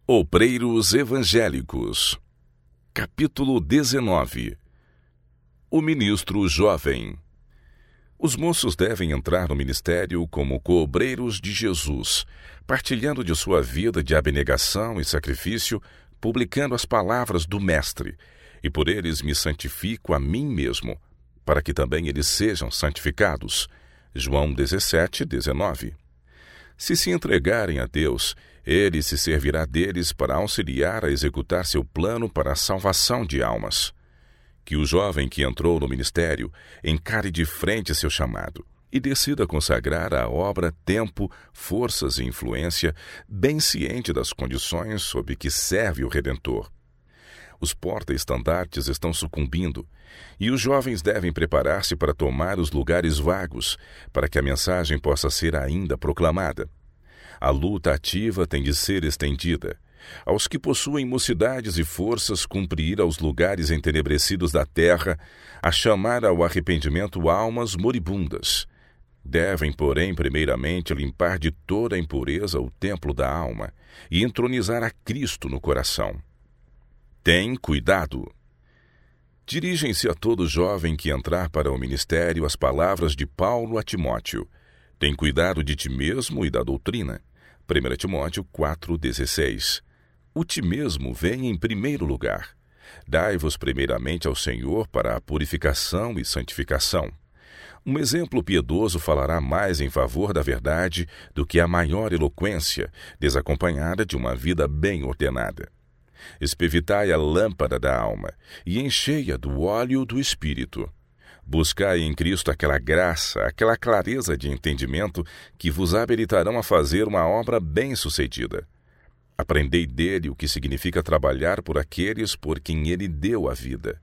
Obreiros Evangélicos. Capítulo 19. O ministro jovem. Os moços devem entrar no ministério como co-obreiros de Jesus, partilhando de sua vida de abnegação e sacrifício, publicando as palavras do Mestre, e por eles me santifico a mim mesmo, para que também eles sejam santificados. João 17:19. Se entregarem a Deus, Ele se servirá deles para auxiliar a executar seu plano para a salvação de almas. Que o jovem que entrou no ministério encare de frente seu chamado e decida consagrar à obra tempo, forças e influência, bem ciente das condições sob que serve o Redentor. Os porta-estandartes estão sucumbindo, e os jovens devem preparar-se para tomar os lugares vagos, para que a mensagem possa ser ainda proclamada. A luta ativa tem de ser estendida. Aos que possuem mocidades e forças, cumprir aos lugares entenebrecidos da terra, a chamar ao arrependimento almas moribundas. Devem, porém, primeiramente limpar de toda a impureza o templo da alma e entronizar a Cristo no coração. Tem cuidado. Dirigem-se a todo jovem que entrar para o ministério as palavras de Paulo a Timóteo. Tem cuidado de ti mesmo e da doutrina. 1 Timóteo 4,16. O ti mesmo vem em primeiro lugar. Dai-vos primeiramente ao Senhor para a purificação e santificação. Um exemplo piedoso falará mais em favor da verdade do que a maior eloquência, desacompanhada de uma vida bem ordenada. Espevitai a lâmpada da alma e enchei-a do óleo do Espírito. Buscai em Cristo aquela graça, aquela clareza de entendimento que vos habilitarão a fazer uma obra bem-sucedida. Aprendei dele o que significa trabalhar por aqueles por quem ele deu a vida.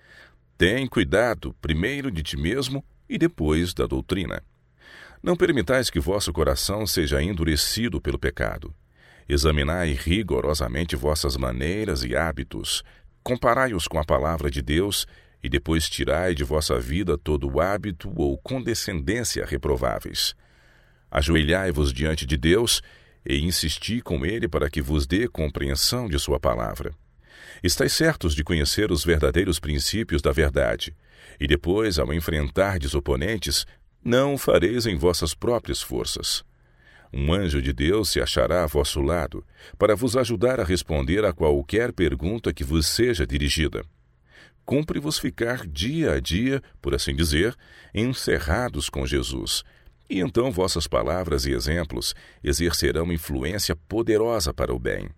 Tem cuidado primeiro de ti mesmo e depois da doutrina. Não permitais que vosso coração seja endurecido pelo pecado. Examinai rigorosamente vossas maneiras e hábitos, comparai-os com a palavra de Deus e depois tirai de vossa vida todo o hábito ou condescendência reprováveis. Ajoelhai-vos diante de Deus e insisti com Ele para que vos dê compreensão de sua palavra. Estais certos de conhecer os verdadeiros princípios da verdade, e depois, ao enfrentardes oponentes, não o fareis em vossas próprias forças. Um anjo de Deus se achará a vosso lado, para vos ajudar a responder a qualquer pergunta que vos seja dirigida. Cumpre-vos ficar dia a dia, por assim dizer, encerrados com Jesus, e então vossas palavras e exemplos exercerão influência poderosa para o bem.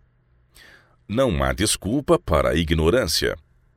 Não há desculpa para a ignorância.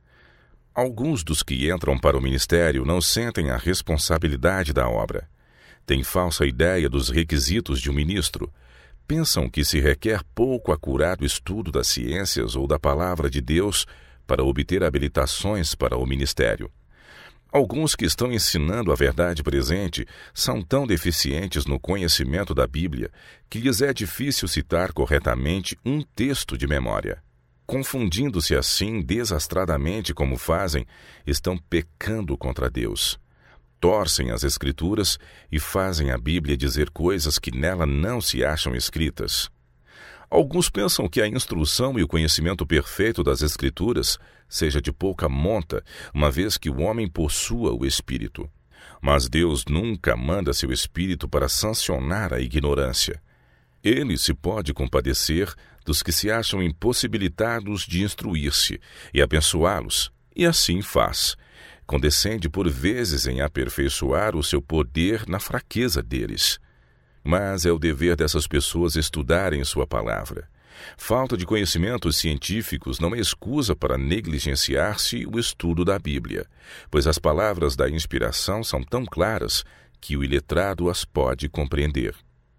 Alguns dos que entram para o ministério não sentem a responsabilidade da obra. Têm falsa ideia dos requisitos de um ministro. Pensam que se requer pouco acurado estudo das ciências ou da palavra de Deus para obter habilitações para o ministério. Alguns que estão ensinando a verdade presente são tão deficientes no conhecimento da Bíblia que lhes é difícil citar corretamente um texto de memória. Confundindo-se assim desastradamente como fazem, estão pecando contra Deus. Torcem as Escrituras e fazem a Bíblia dizer coisas que nela não se acham escritas. Alguns pensam que a instrução e o conhecimento perfeito das Escrituras seja de pouca monta, uma vez que o homem possua o Espírito. Mas Deus nunca manda seu Espírito para sancionar a ignorância. Ele se pode compadecer dos que se acham impossibilitados de instruir-se e abençoá-los, e assim faz. Condescende por vezes em aperfeiçoar o seu poder na fraqueza deles. Mas é o dever dessas pessoas estudarem sua palavra. Falta de conhecimentos científicos não é escusa para negligenciar-se o estudo da Bíblia, pois as palavras da inspiração são tão claras que o iletrado as pode compreender.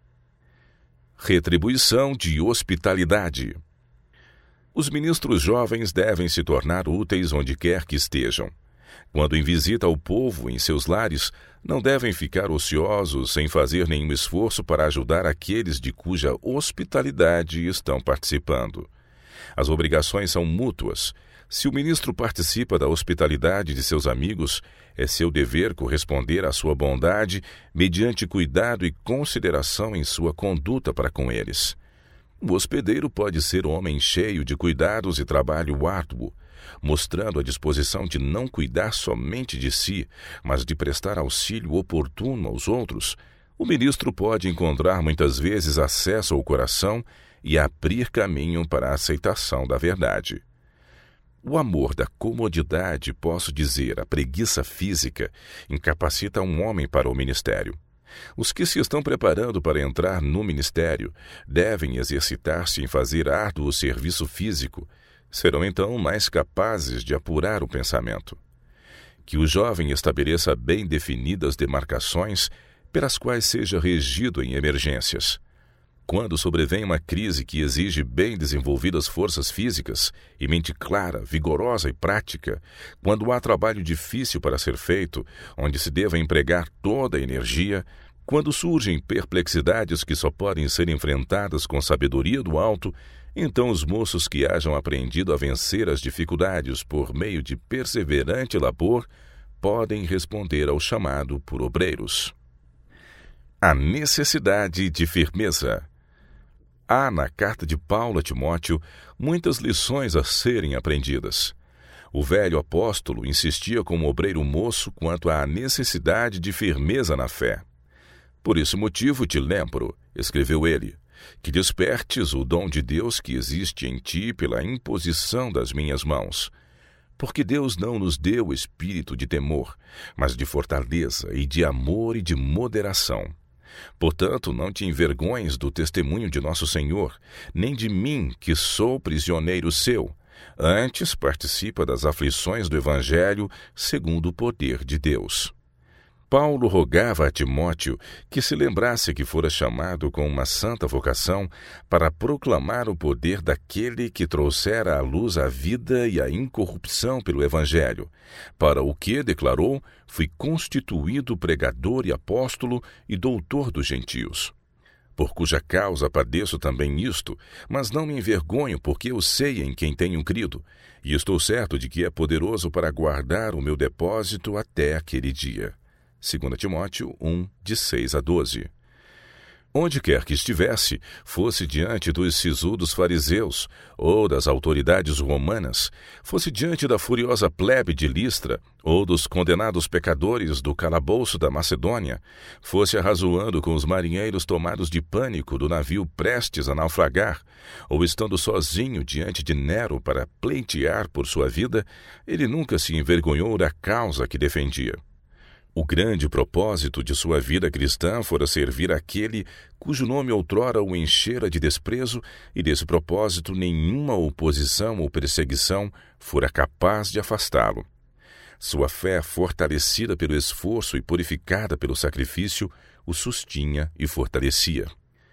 Retribuição de hospitalidade. Os ministros jovens devem se tornar úteis onde quer que estejam. Quando em visita ao povo em seus lares, não devem ficar ociosos sem fazer nenhum esforço para ajudar aqueles de cuja hospitalidade estão participando. As obrigações são mútuas. Se o ministro participa da hospitalidade de seus amigos, é seu dever corresponder à sua bondade mediante cuidado e consideração em sua conduta para com eles. O hospedeiro pode ser homem cheio de cuidados e trabalho árduo, mostrando a disposição de não cuidar somente de si, mas de prestar auxílio oportuno aos outros. O ministro pode encontrar muitas vezes acesso ao coração e abrir caminho para a aceitação da verdade. O amor da comodidade, posso dizer, a preguiça física, incapacita um homem para o ministério. Os que se estão preparando para entrar no ministério devem exercitar-se em fazer árduo serviço físico. Serão então mais capazes de apurar o pensamento. Que o jovem estabeleça bem definidas demarcações pelas quais seja regido em emergências. Quando sobrevém uma crise que exige bem desenvolvidas forças físicas e mente clara, vigorosa e prática, quando há trabalho difícil para ser feito, onde se deva empregar toda a energia, quando surgem perplexidades que só podem ser enfrentadas com sabedoria do alto, então os moços que hajam aprendido a vencer as dificuldades por meio de perseverante labor podem responder ao chamado por obreiros. A necessidade de firmeza. Há na carta de Paulo a Timóteo muitas lições a serem aprendidas. O velho apóstolo insistia como obreiro moço quanto à necessidade de firmeza na fé. Por esse motivo te lembro, escreveu ele, que despertes o dom de Deus que existe em ti pela imposição das minhas mãos. Porque Deus não nos deu espírito de temor, mas de fortaleza e de amor e de moderação. Portanto, não te envergonhes do testemunho de nosso Senhor, nem de mim, que sou prisioneiro seu. Antes, participa das aflições do Evangelho segundo o poder de Deus. Paulo rogava a Timóteo que se lembrasse que fora chamado com uma santa vocação para proclamar o poder daquele que trouxera à luz a vida e a incorrupção pelo Evangelho, para o que, declarou, fui constituído pregador e apóstolo e doutor dos gentios. Por cuja causa padeço também isto, mas não me envergonho, porque eu sei em quem tenho crido, e estou certo de que é poderoso para guardar o meu depósito até aquele dia. 2 Timóteo 1, de 6 a 12. Onde quer que estivesse, fosse diante dos sisudos fariseus ou das autoridades romanas, fosse diante da furiosa plebe de Listra ou dos condenados pecadores do calabouço da Macedônia, fosse arrazoando com os marinheiros tomados de pânico do navio prestes a naufragar, ou estando sozinho diante de Nero para pleitear por sua vida, ele nunca se envergonhou da causa que defendia. O grande propósito de sua vida cristã fora servir aquele cujo nome outrora o enchera de desprezo, e desse propósito nenhuma oposição ou perseguição fora capaz de afastá-lo. Sua fé, fortalecida pelo esforço e purificada pelo sacrifício, o sustinha e fortalecia.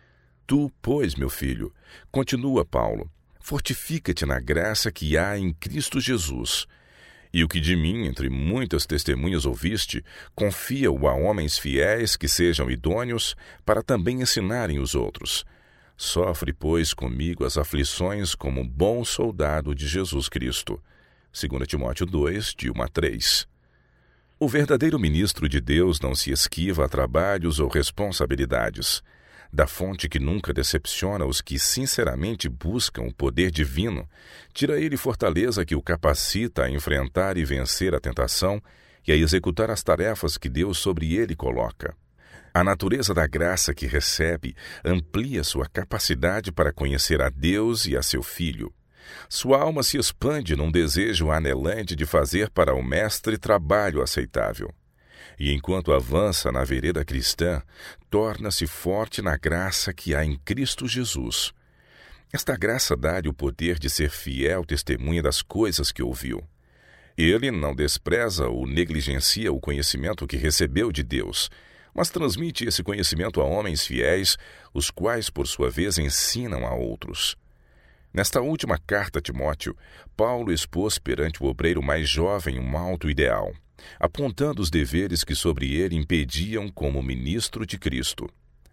Tu, pois, meu filho, continua Paulo, fortifica-te na graça que há em Cristo Jesus. E o que de mim, entre muitas testemunhas ouviste, confia-o a homens fiéis que sejam idôneos para também ensinarem os outros. Sofre, pois, comigo as aflições como bom soldado de Jesus Cristo. 2 Timóteo 2, de 1 a 3. O verdadeiro ministro de Deus não se esquiva a trabalhos ou responsabilidades. Da fonte que nunca decepciona os que sinceramente buscam o poder divino, tira ele fortaleza que o capacita a enfrentar e vencer a tentação e a executar as tarefas que Deus sobre ele coloca. A natureza da graça que recebe amplia sua capacidade para conhecer a Deus e a seu Filho. Sua alma se expande num desejo anelante de fazer para o Mestre trabalho aceitável. E enquanto avança na vereda cristã, torna-se forte na graça que há em Cristo Jesus. Esta graça dá-lhe o poder de ser fiel testemunha das coisas que ouviu. Ele não despreza ou negligencia o conhecimento que recebeu de Deus, mas transmite esse conhecimento a homens fiéis, os quais, por sua vez, ensinam a outros. Nesta última carta a Timóteo, Paulo expôs perante o obreiro mais jovem um alto ideal, apontando os deveres que sobre ele impediam como ministro de Cristo.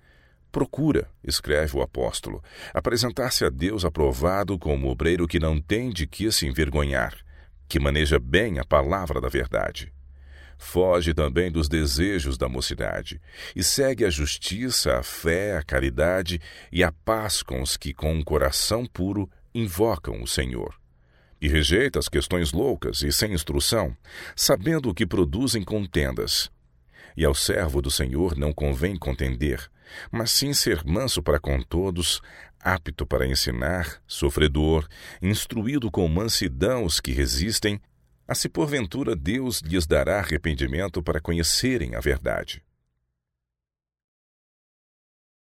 Procura, escreve o apóstolo, apresentar-se a Deus aprovado como obreiro que não tem de que se envergonhar, que maneja bem a palavra da verdade. Foge também dos desejos da mocidade, e segue a justiça, a fé, a caridade e a paz com os que, com um coração puro, invocam o Senhor. E rejeita as questões loucas e sem instrução, sabendo o que produzem contendas. E ao servo do Senhor não convém contender, mas sim ser manso para com todos, apto para ensinar, sofredor, instruído com mansidão os que resistem, a se porventura Deus lhes dará arrependimento para conhecerem a verdade.